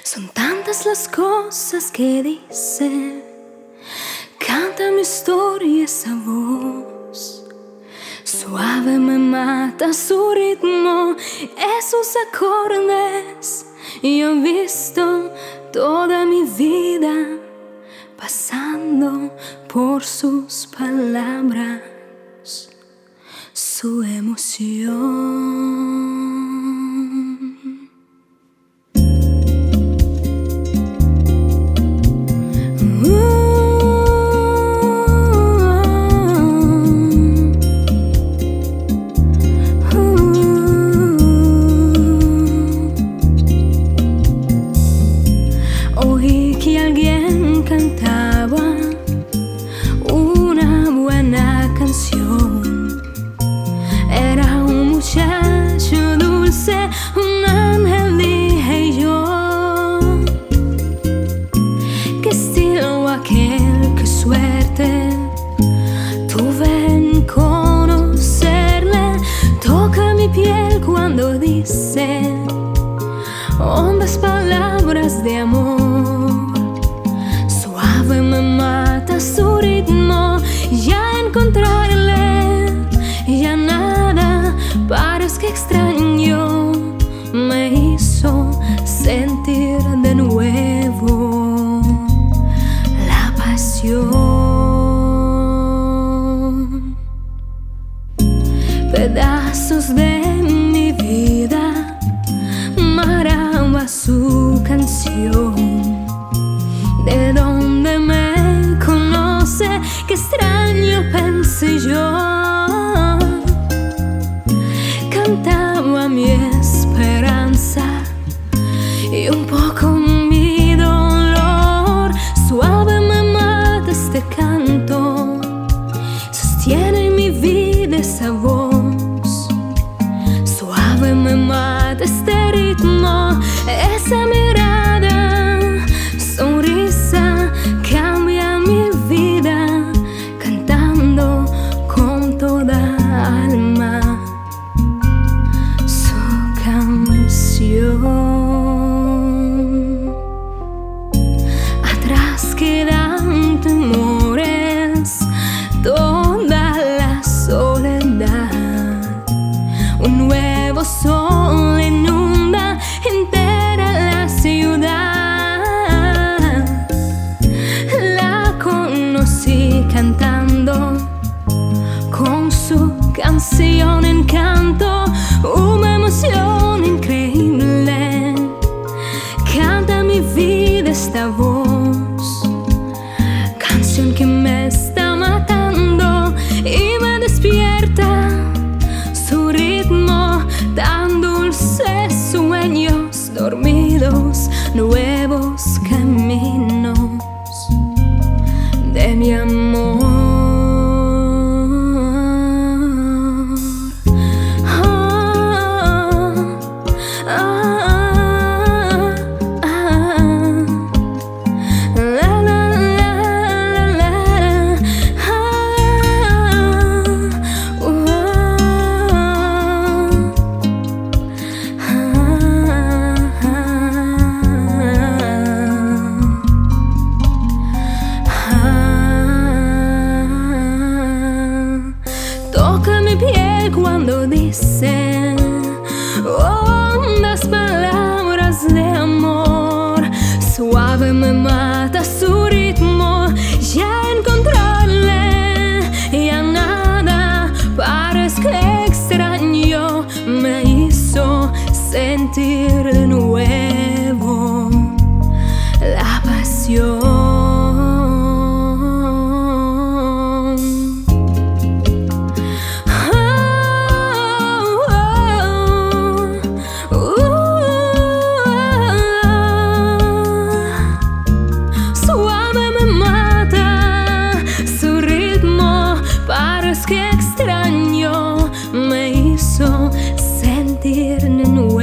Son tantas las cosas que dice, canta mi historia esa voz. Suave me mata su ritmo, esos acordes. Yo he visto toda mi vida pasando por sus palabras, su emoción. Oí que alguien cantaba una buena canción. Era un muchacho dulce, un ángel, dije yo. Qué estilo aquel, qué suerte tuve en conocerle. Toca mi piel cuando dice hondas palabras de amor. Suave me mata su ritmo, ya encontrarle, ya nada parece extraño. Me hizo sentir de nuevo la pasión. Pedazos de mi vida maraba su canción. ¿De dónde me conoce? Qué extraño, pensé yo. Cantaba mi esperanza y un poco mi dolor. Suave me mata este canto, sostiene mi vida esa voz. Suave me mata este ritmo, esa mirada, sonrisa, cambia mi vida, cantando con toda alma su canción. Atrás quedan temores, toda la soledad. Un nuevo sol inunda entera la ciudad. La conocí cantando con su canción encanto, una emoción increíble. Canta mi vida esta voz, canción que me está matando y me despierta. Su ritmo tan dulce, sueños dormidos, nuevos caminos de mi amor. Toca mi piel cuando dice hondas palabras de amor. Suave me mata su ritmo, ya encontrarle, ya nada parece extraño. Me hizo sentir de nuevo la pasión. Parece que extraño, me hizo sentir de nuevo